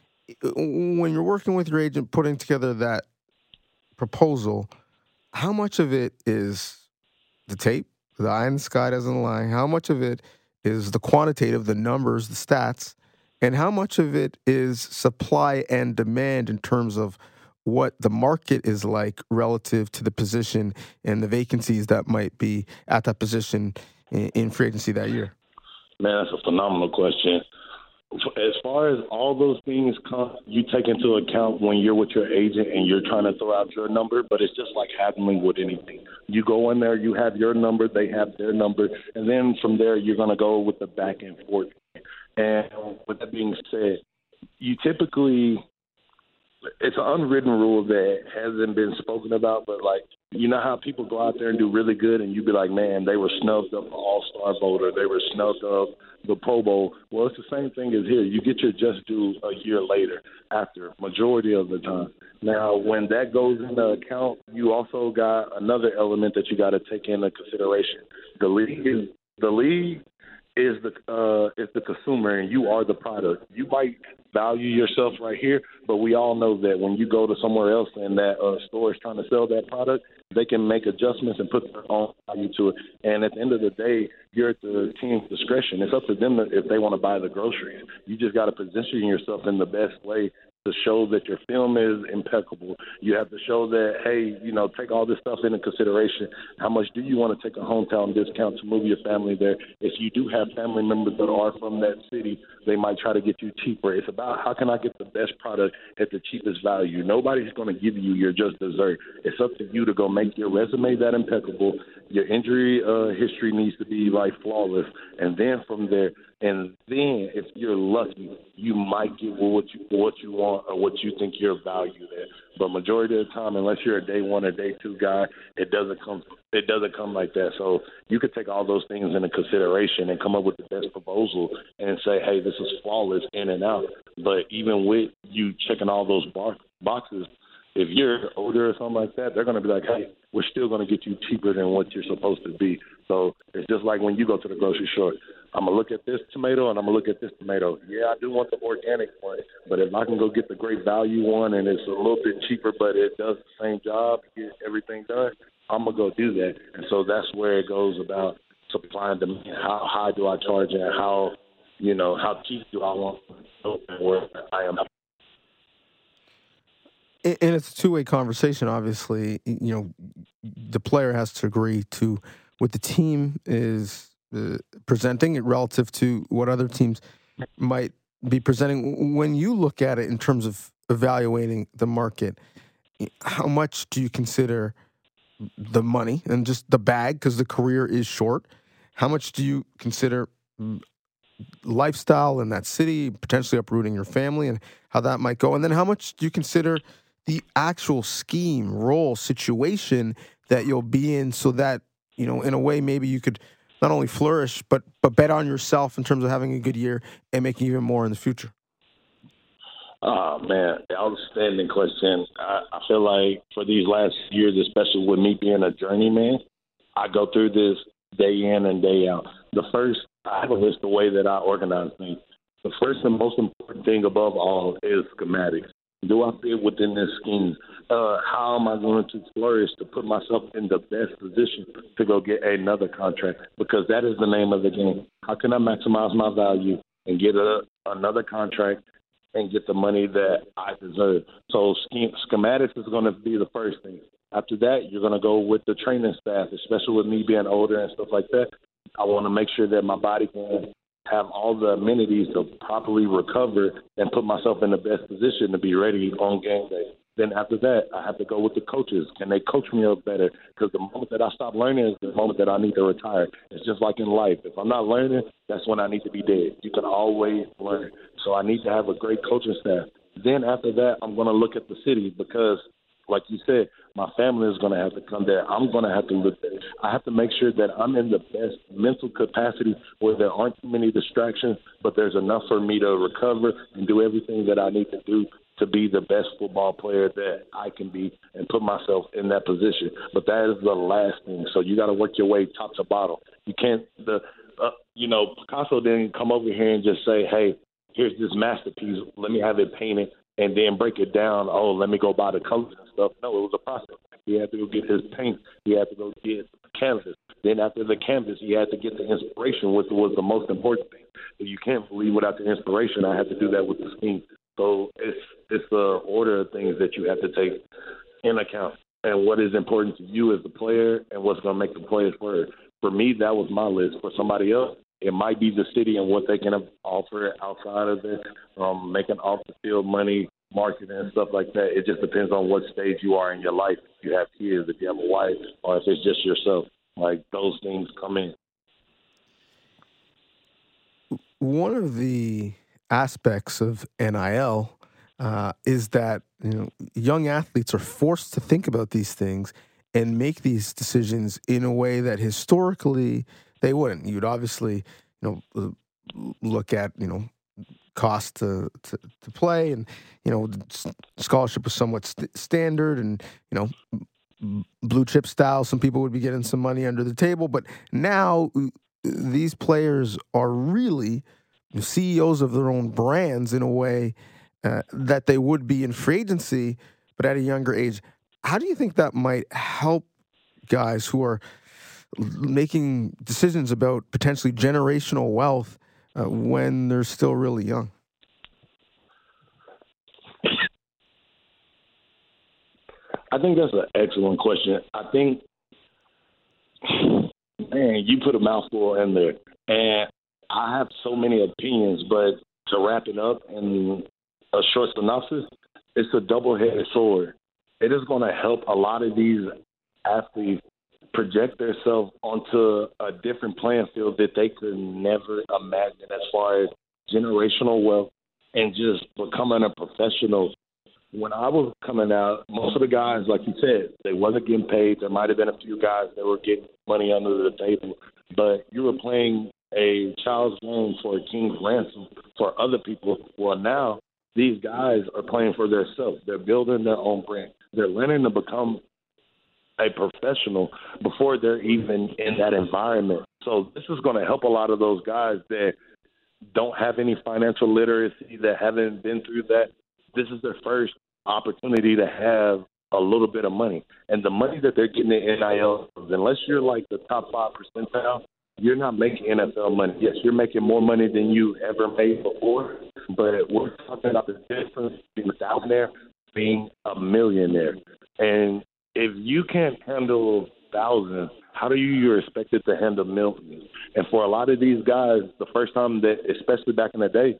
when you're working with your agent putting together that proposal, how much of it is the tape, the eye in the sky doesn't lie, how much of it is the quantitative, the numbers, the stats, and how much of it is supply and demand in terms of what the market is like relative to the position and the vacancies that might be at that position in free agency that year? Man, that's a phenomenal question. As far as all those things come, you take into account when you're with your agent and you're trying to throw out your number, but it's just like handling with anything. You go in there, you have your number, they have their number, and then from there you're going to go with the back and forth. And with that being said, you typically – it's an unwritten rule that hasn't been spoken about, but like, you know how people go out there and do really good and you be like, man, they were snubbed up the All-Star vote or they were snubbed up the Pro Bowl. Well, it's the same thing as here. You get your just due a year later after, majority of the time. Now, when that goes into account, you also got another element that you got to take into consideration. The league is the consumer and you are the product. You might value yourself right here, but we all know that when you go to somewhere else and that store is trying to sell that product, they can make adjustments and put their own value to it. And at the end of the day, you're at the team's discretion. It's up to them if they want to buy the groceries. You just got to position yourself in the best way to show that your film is impeccable. You have to show that, hey, you know, take all this stuff into consideration. How much do you want to take a hometown discount to move your family there? If you do have family members that are from that city, they might try to get you cheaper. It's about how can I get the best product at the cheapest value. Nobody's going to give you your just dessert. It's up to you to go make your resume that impeccable. Your injury history needs to be like flawless. And then from there, and then if you're lucky, you might get what you want or what you think your value is. But majority of the time, unless you're a day one or day two guy, it doesn't come like that. So you could take all those things into consideration and come up with the best proposal and say, hey, this is flawless in and out. But even with you checking all those boxes, if you're older or something like that, they're going to be like, hey, we're still going to get you cheaper than what you're supposed to be. So it's just like when you go to the grocery store. I'm going to look at this tomato and I'm going to look at this tomato. Yeah, I do want the organic one, but if I can go get the great value one and it's a little bit cheaper, but it does the same job, get everything done, I'm going to go do that. And so that's where it goes about supply and demand. How high do I charge and how cheap do I want where I am. And it's a two-way conversation, obviously. The player has to agree to what the team is presenting relative to what other teams might be presenting. When you look at it in terms of evaluating the market, how much do you consider the money and just the bag because the career is short? How much do you consider lifestyle in that city, potentially uprooting your family and how that might go? And then how much do you consider the actual scheme, role, situation that you'll be in so that, in a way, maybe you could not only flourish, but bet on yourself in terms of having a good year and making even more in the future? Oh, man, outstanding question. I feel like for these last years, especially with me being a journeyman, I go through this day in and day out. I have a list the way that I organize things. The first and most important thing above all is schematics. Do I fit within this scheme? How am I going to flourish to put myself in the best position to go get another contract? Because that is the name of the game. How can I maximize my value and get another contract and get the money that I deserve? So schematics is going to be the first thing. After that, you're going to go with the training staff, especially with me being older and stuff like that. I want to make sure that my body can have all the amenities to properly recover and put myself in the best position to be ready on game day. Then after that, I have to go with the coaches. Can they coach me up better? Because the moment that I stop learning is the moment that I need to retire. It's just like in life. If I'm not learning, that's when I need to be dead. You can always learn. So I need to have a great coaching staff. Then after that, I'm going to look at the city because, like you said, my family is going to have to come there. I'm going to have to look there. I have to make sure that I'm in the best mental capacity where there aren't too many distractions, but there's enough for me to recover and do everything that I need to do to be the best football player that I can be and put myself in that position. But that is the last thing. So you got to work your way top to bottom. You can't, Picasso didn't come over here and just say, hey, here's this masterpiece. Let me have it painted and then break it down. Oh, let me go buy the colors and stuff. No, it was a process. He had to go get his paint. He had to go get the canvas. Then after the canvas, he had to get the inspiration, which was the most important thing. If you can't believe without the inspiration, I had to do that with the scheme. So it's the order of things that you have to take in account and what is important to you as the player and what's going to make the players work. For me, that was my list. For somebody else, it might be the city and what they can offer outside of it, making off-the-field money, marketing and stuff like that. It just depends on what stage you are in your life. If you have kids, if you have a wife, or if it's just yourself. Like, those things come in. One of the aspects of NIL is that young athletes are forced to think about these things and make these decisions in a way that historically they wouldn't. You'd obviously look at cost to play, and scholarship was somewhat standard, and blue chip style. Some people would be getting some money under the table, but now these players are really CEOs of their own brands in a way that they would be in free agency, but at a younger age. How do you think that might help guys who are making decisions about potentially generational wealth when they're still really young? I think that's an excellent question. I think, man, you put a mouthful in there. And I have so many opinions, but to wrap it up in a short synopsis, it's a double-headed sword. It is going to help a lot of these athletes project themselves onto a different playing field that they could never imagine as far as generational wealth and just becoming a professional. When I was coming out, most of the guys, like you said, they wasn't getting paid. There might have been a few guys that were getting money under the table, but you were playing a child's game for a king's ransom for other people. Well, now these guys are playing for themselves. They're building their own brand. They're learning to become a professional before they're even in that environment. So this is going to help a lot of those guys that don't have any financial literacy, that haven't been through that. This is their first opportunity to have a little bit of money. And the money that they're getting in NIL, unless you're like the top 5 percentile, you're not making NFL money. Yes, you're making more money than you ever made before, but we're talking about the difference between a thousandaire being a millionaire. And if you can't handle thousands, how do you're expected to handle millions? And for a lot of these guys, the first time that, especially back in the day,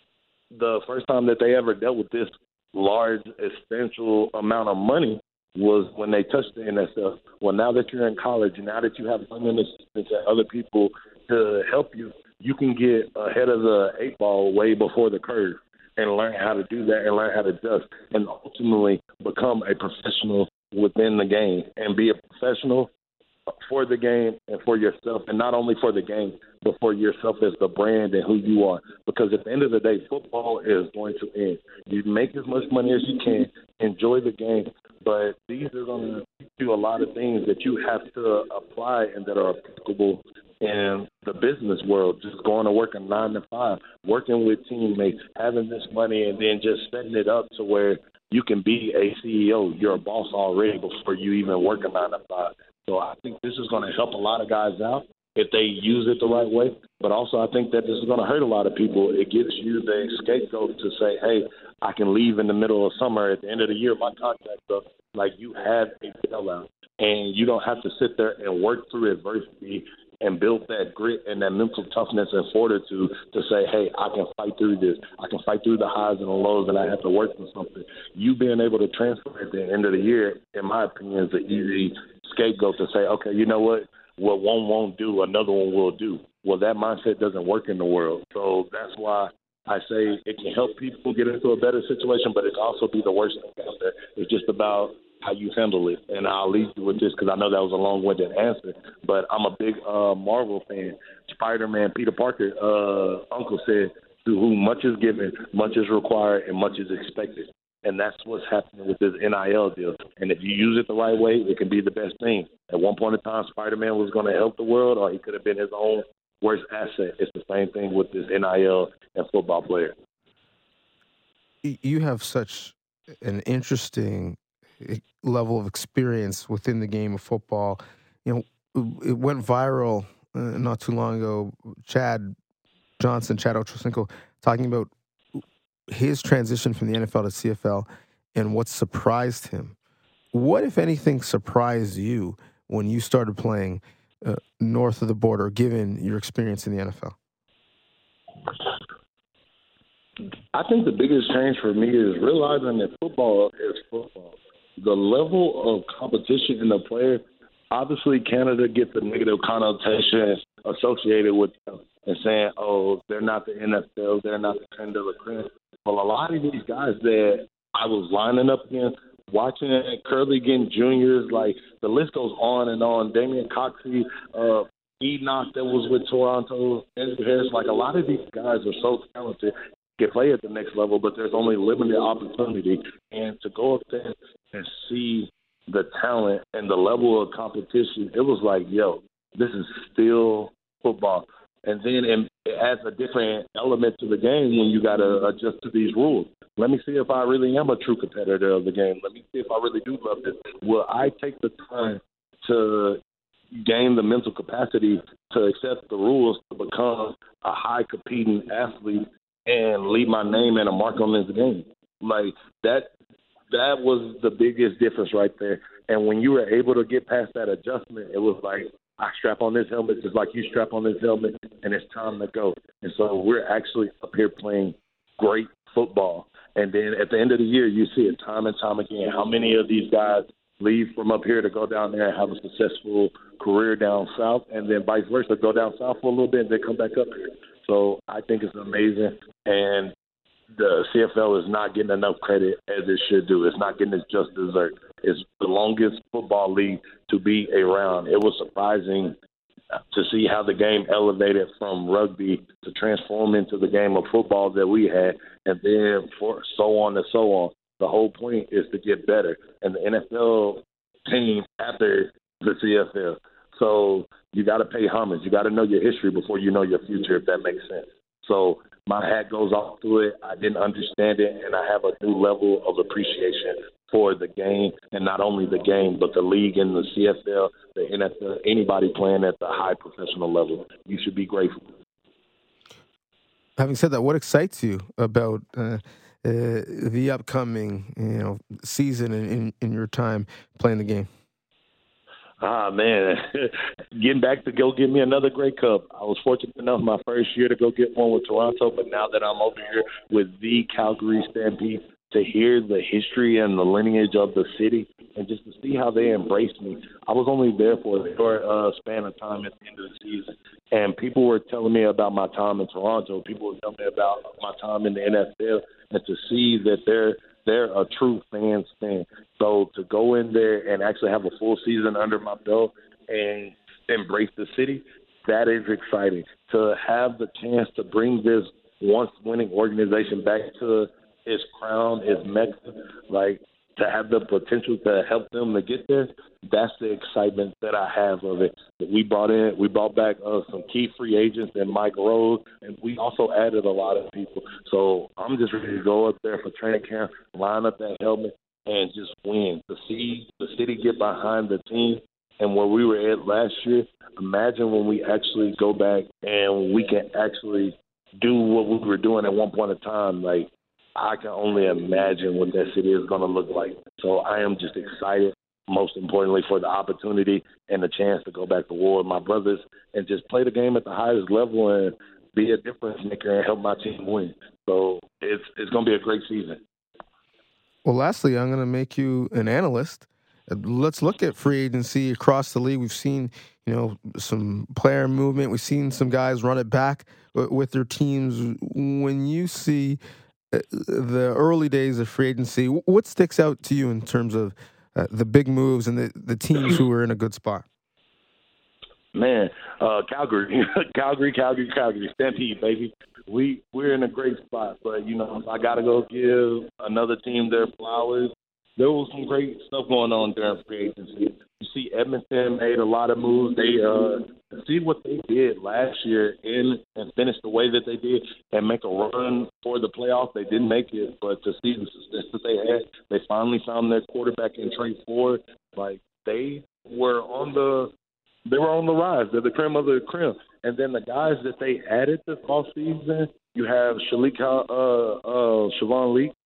the first time that they ever dealt with this large, essential amount of money was when they touched the NFL. Well, now that you're in college, now that you have funding assistance and other people to help you, you can get ahead of the 8 ball way before the curve and learn how to do that and learn how to adjust and ultimately become a professional within the game and be a professional for the game and for yourself, and not only for the game, but for yourself as the brand and who you are. Because at the end of the day, football is going to end. You make as much money as you can, enjoy the game, but these are going to teach you a lot of things that you have to apply and that are applicable in the business world. Just going to work a 9 to 5, working with teammates, having this money, and then just setting it up to where you can be a CEO. You're a boss already before you even work a 9 to 5. So I think this is going to help a lot of guys out if they use it the right way. But also I think that this is going to hurt a lot of people. It gives you the scapegoat to say, hey, I can leave in the middle of summer. At the end of the year, my contract's up. Like, you have a bailout, and you don't have to sit there and work through adversity and build that grit and that mental toughness and fortitude to say, hey, I can fight through this. I can fight through the highs and the lows, and I have to work for something. You being able to transfer at the end of the year, in my opinion, is an easy scapegoat to say, okay, you know what one won't do, another one will do. Well, that mindset doesn't work in the world. So that's why I say it can help people get into a better situation, but it can also be the worst thing out there. It's just about how you handle it. And I'll leave you with this because I know that was a long-winded answer, but I'm a big Marvel fan. Spider-Man, Peter Parker, uncle said, to whom much is given, much is required, and much is expected. And that's what's happening with this NIL deal. And if you use it the right way, it can be the best thing. At one point in time, Spider-Man was going to help the world, or he could have been his own worst asset. It's the same thing with this NIL and football player. You have such an interesting level of experience within the game of football. You know, it went viral not too long ago. Chad Ochocinco, talking about his transition from the NFL to CFL and what surprised him. What, if anything, surprised you when you started playing north of the border, given your experience in the NFL? I think the biggest change for me is realizing that football is football. The level of competition in the player, obviously Canada gets a negative connotation associated with them and saying, oh, they're not the NFL, they're not the creme de la creme. Well, a lot of these guys that I was lining up against, watching it, Curly getting juniors, like the list goes on and on. Damian Coxey, Enoch that was with Toronto, Andrew Harris, like a lot of these guys are so talented, can play at the next level, but there's only limited opportunity. And to go up there and see the talent and the level of competition, it was like, yo, this is still football. And then it adds a different element to the game when you got to adjust to these rules. Let me see if I really am a true competitor of the game. Let me see if I really do love this. Will I take the time to gain the mental capacity to accept the rules to become a high competing athlete and leave my name and a mark on this game? Like that was the biggest difference right there. And when you were able to get past that adjustment, it was like, I strap on this helmet just like you strap on this helmet, and it's time to go. And so we're actually up here playing great football. And then at the end of the year, you see it time and time again. How many of these guys leave from up here to go down there and have a successful career down south, and then vice versa, go down south for a little bit and then come back up here. So I think it's amazing. And the CFL is not getting enough credit as it should do. It's not getting its just dessert. It's the longest football league to be around. It was surprising to see how the game elevated from rugby to transform into the game of football that we had, and then for so on and so on. The whole point is to get better. And the NFL came after the CFL. So you got to pay homage. You got to know your history before you know your future, if that makes sense. So my hat goes off to it. I didn't understand it, and I have a new level of appreciation for for the game, and not only the game, but the league and the CFL, the NFL, anybody playing at the high professional level. You should be grateful. Having said that, what excites you about the upcoming season in your time playing the game? Man, getting back to go get me another Grey Cup. I was fortunate enough my first year to go get one with Toronto, but now that I'm over here with the Calgary Stampede, to hear the history and the lineage of the city and just to see how they embraced me. I was only there for a short span of time at the end of the season, and people were telling me about my time in Toronto. People were telling me about my time in the NFL, and to see that they're a true fans fan. So to go in there and actually have a full season under my belt and embrace the city, that is exciting. To have the chance to bring this once winning organization back to its crown, its mecca, like to have the potential to help them to get there, that's the excitement that I have of it. We brought back some key free agents and Mike Rose, and we also added a lot of people. So I'm just ready to go up there for training camp, line up that helmet, and just win. To see the city get behind the team and where we were at last year, imagine when we actually go back and we can actually do what we were doing at one point in time. Like, I can only imagine what that city is going to look like. So I am just excited, most importantly, for the opportunity and the chance to go back to war with my brothers and just play the game at the highest level and be a difference maker and help my team win. So it's going to be a great season. Well, lastly, I'm going to make you an analyst. Let's look at free agency across the league. We've seen, some player movement. We've seen some guys run it back with their teams. When you see the early days of free agency, what sticks out to you in terms of the big moves and the teams who are in a good spot? Man, Calgary, Calgary, Stampede, baby. We're in a great spot, but I got to go give another team their flowers. There was some great stuff going on during free agency. You see, Edmonton made a lot of moves. They see what they did last year and finish the way that they did and make a run for the playoffs. They didn't make it, but to see the success that they had, they finally found their quarterback in Trey Ford. Like, they were on the rise. They're the creme of the creme. And then the guys that they added this offseason, you have Siobhan Leak,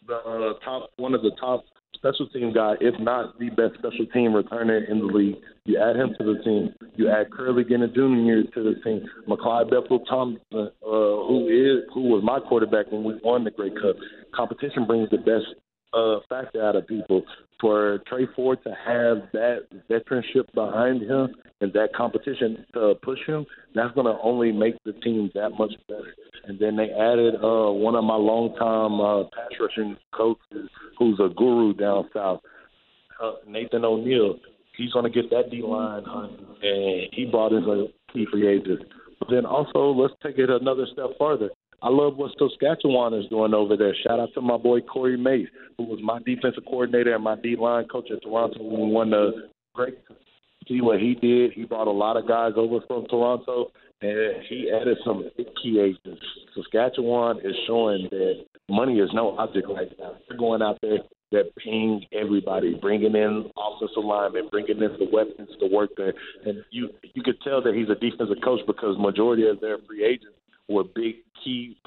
one of the top special team guy, if not the best special team returner in the league. You add him to the team. You add Curly Gennett Jr. to the team. McClyde Bethel-Thompson, who was my quarterback when we won the Grey Cup. Competition brings the best factor out of people. For Trey Ford to have that veteranship behind him and that competition to push him, that's going to only make the team that much better. And then they added one of my longtime pass rushing coaches, who's a guru down south, Nathan O'Neill. He's going to get that D-line, and he brought in a key free agent. But then also, let's take it another step further. I love what Saskatchewan is doing over there. Shout out to my boy Corey Mace, who was my defensive coordinator and my D-line coach at Toronto when we won the Grey Cup. See what he did. He brought a lot of guys over from Toronto, and he added some key agents. Saskatchewan is showing that money is no object right now. They're going out there, they're paying everybody, bringing in offensive linemen, bringing in the weapons to work there. And you could tell that he's a defensive coach because majority of their free agents were big key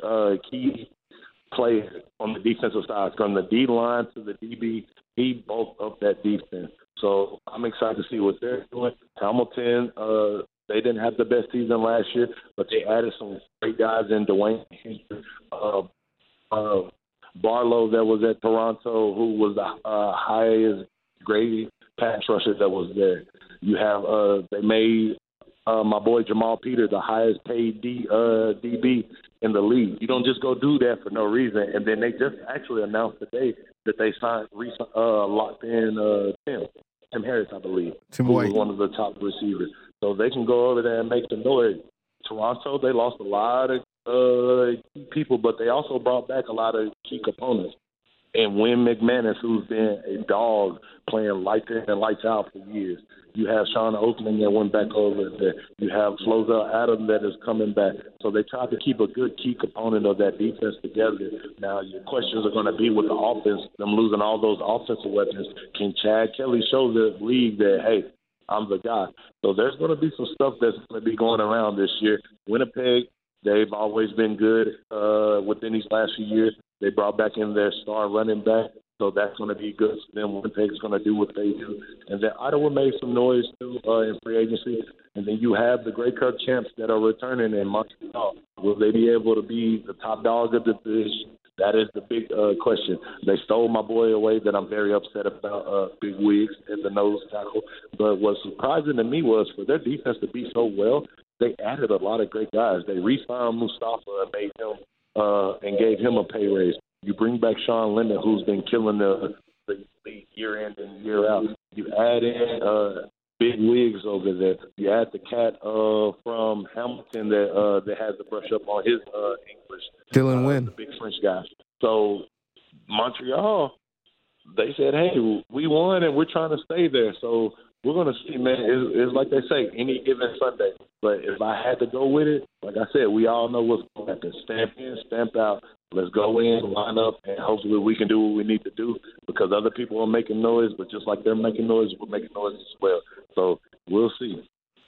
players on the defensive side. From the D-line to the DB, he bulked up that defense. So I'm excited to see what they're doing. Hamilton, they didn't have the best season last year, but they added some great guys in Dwayne Barlow that was at Toronto, who was the highest graded pass rusher that was there. You have they made my boy Jamal Peter the highest paid DB in the league. You don't just go do that for no reason. And then they just actually announced today that they locked in Tim Harris, I believe, Tim who White, was one of the top receivers. So they can go over there and make the noise. Toronto, they lost a lot of people, but they also brought back a lot of key components. and Wynn McManus, who's been a dog playing lights in and lights out for years. You have Sean Oakland that went back over there. You have Flozell Adams that is coming back. So they tried to keep a good key component of that defense together. Now, your questions are going to be with the offense, them losing all those offensive weapons. Can Chad Kelly show the league that, hey, I'm the guy? So there's going to be some stuff that's going to be going around this year. Winnipeg, they've always been good within these last few years. They brought back in their star running back. So that's going to be good for them. Winnipeg's going to do what they do. And then Ottawa made some noise, too, in free agency. And then you have the Grey Cup champs that are returning in Montreal. Will they be able to be the top dog of the division? That is the big question. They stole my boy away that I'm very upset about, Big Wigs at the nose tackle. But what's surprising to me was for their defense to be so well, they added a lot of great guys. They re-signed Mustafa and made him and gave him a pay raise. You bring back Sean Linden, who's been killing the year in and year out. You add in Big Wigs over there. You add the cat from Hamilton that has to brush up on his English. Dylan Wynn. The big French guy. So Montreal, they said, hey, we won and we're trying to stay there. So we're going to see, man. It's like they say, any given Sunday. But if I had to go with it, like I said, we all know what's going to happen. Stamp in, stamp out. Let's go in, line up, and hopefully we can do what we need to do because other people are making noise, but just like they're making noise, we're making noise as well. So we'll see.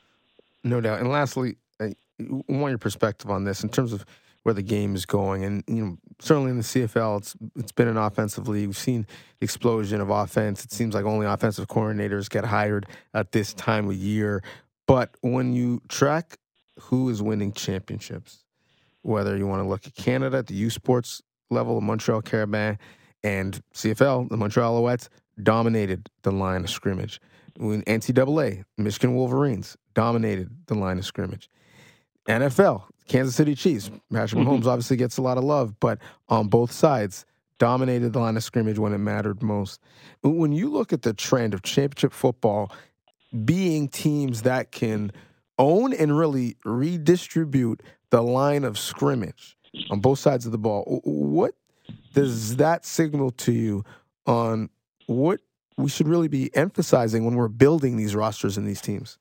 No doubt. And lastly, I want your perspective on this in terms of where the game is going. And, certainly in the CFL, it's been an offensive league. We've seen the explosion of offense. It seems like only offensive coordinators get hired at this time of year. But when you track who is winning championships, whether you want to look at Canada at the U Sports level, the Montreal Carabins, and CFL, the Montreal Alouettes dominated the line of scrimmage. When NCAA, Michigan Wolverines dominated the line of scrimmage. NFL, Kansas City Chiefs, Patrick Mahomes obviously gets a lot of love, but on both sides, dominated the line of scrimmage when it mattered most. When you look at the trend of championship football being teams that can own and really redistribute the line of scrimmage on both sides of the ball, what does that signal to you on what we should really be emphasizing when we're building these rosters and these teams?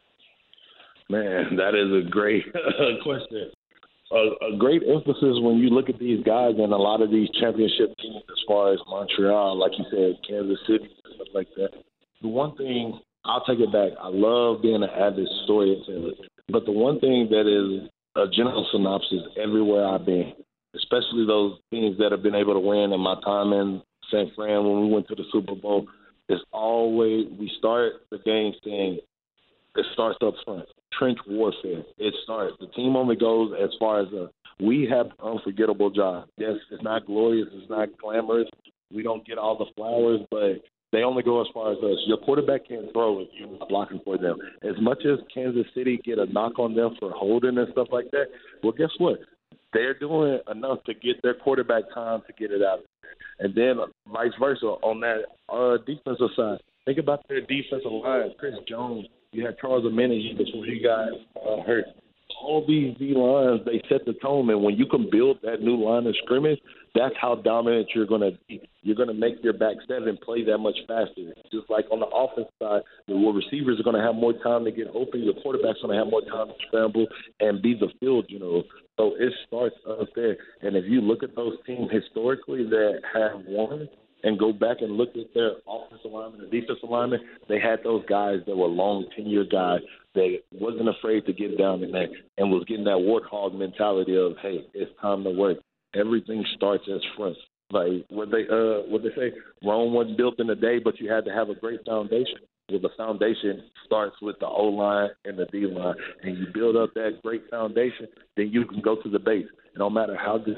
Man, that is a great question. A great emphasis when you look at these guys and a lot of these championship teams as far as Montreal, like you said, Kansas City, stuff like that. The one thing, I'll take it back. I love being an avid storyteller. But the one thing that is a general synopsis everywhere I've been, especially those teams that have been able to win in my time in San Fran when we went to the Super Bowl, is always we start the game saying it starts up front. Trench warfare. It starts. The team only goes as far as we have an unforgettable job. Yes, it's not glorious. It's not glamorous. We don't get all the flowers, but they only go as far as us. Your quarterback can't throw if you're not blocking for them. As much as Kansas City get a knock on them for holding and stuff like that, well, guess what? They're doing enough to get their quarterback time to get it out. And then vice versa on that defensive side. Think about their defensive line. Chris Jones. You had Charles Omenihu before he got hurt. All these D-lines, they set the tone, and when you can build that new line of scrimmage, that's how dominant you're going to be. You're going to make your back seven play that much faster. Just like on the offense side, the receivers are going to have more time to get open. Your quarterback's going to have more time to scramble and be the field, So it starts up there. And if you look at those teams historically that have won, and go back and look at their offensive lineman and defensive lineman, they had those guys that were long tenure guys that wasn't afraid to get down in there and was getting that warthog mentality of, hey, it's time to work. Everything starts as front. Like what they say, Rome wasn't built in a day, but you had to have a great foundation. Well, the foundation starts with the O-line and the D-line, and you build up that great foundation, then you can go to the base. No matter how good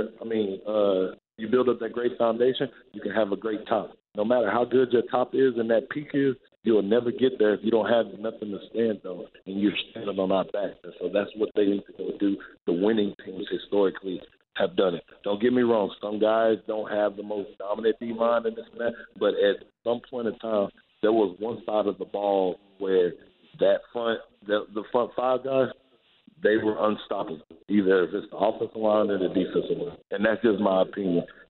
you build up that great foundation, you can have a great top. No matter how good your top is and that peak is, you'll never get there if you don't have nothing to stand on and you're standing on our back. And so that's what they need to go do. The winning teams historically have done it. Don't get me wrong. Some guys don't have the most dominant D-line and this and that, but at some point in time, there was one side of the ball where that the front five guys, they were unstoppable, either if it's the offensive line or the defensive line. And that's just my opinion.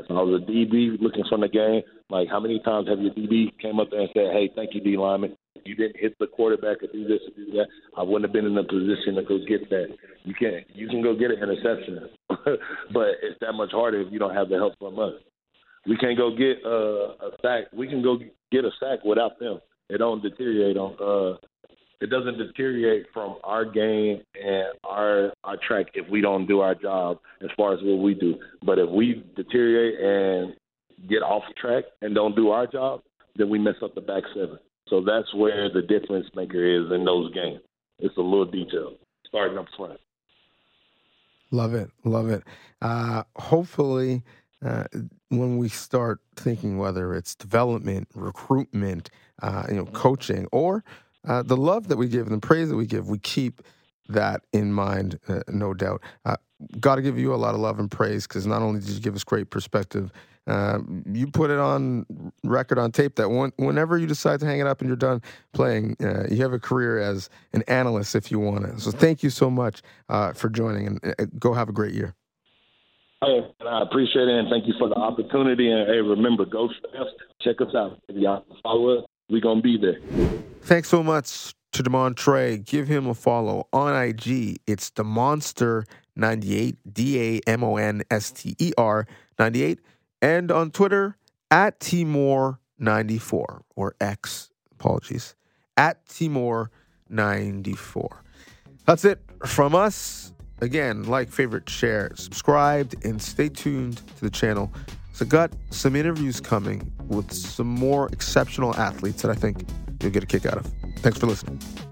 If I was a DB looking from the game, like how many times have your DB came up there and said, hey, thank you, D lineman. You didn't hit the quarterback or do this or do that. I wouldn't have been in a position to go get that. You can go get an interception, but it's that much harder if you don't have the help from us. We can't go get a sack. We can go get a sack without them. It don't deteriorate on. It doesn't deteriorate from our game and our track if we don't do our job as far as what we do. But if we deteriorate and get off track and don't do our job, then we mess up the back seven. So that's where the difference maker is in those games. It's a little detail, starting up front. Love it. Hopefully, when we start thinking whether it's development, recruitment, coaching, or the love that we give and the praise that we give, we keep that in mind, no doubt. Got to give you a lot of love and praise because not only did you give us great perspective, you put it on record, on tape, that whenever you decide to hang it up and you're done playing, you have a career as an analyst if you want to. So thank you so much for joining, and go have a great year. Hey, I appreciate it, and thank you for the opportunity. And hey, remember, go Steph, check us out. If y'all follow us, we're going to be there. Thanks so much to Demontre. Give him a follow on IG. It's Demonster98, DAMONSTER 98. And on Twitter, at Timor94, or X, apologies, at Timor94. That's it from us. Again, like, favorite, share, subscribe, and stay tuned to the channel. So got some interviews coming with some more exceptional athletes that I think you'll get a kick out of. Thanks for listening.